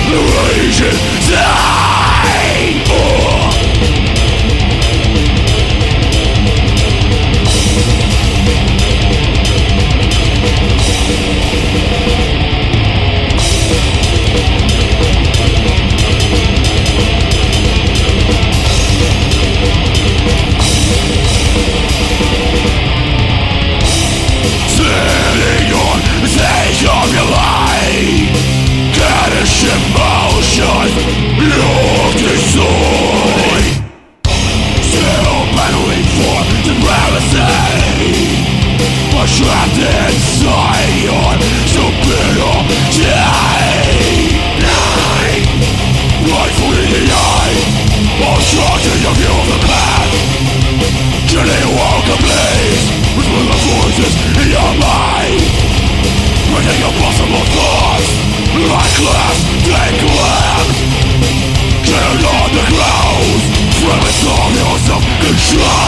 raging tide. Sitting on the stage of your life, caddish emotions you destroy. Still battling for supremacy, but trapped inside your stupidity. Rightfully denied, obstructing your view of the path. Killing welcome blaze with the voices in your mind, bringing impossible thoughts like class they collapse. Killing on the ground, from its all your self-control.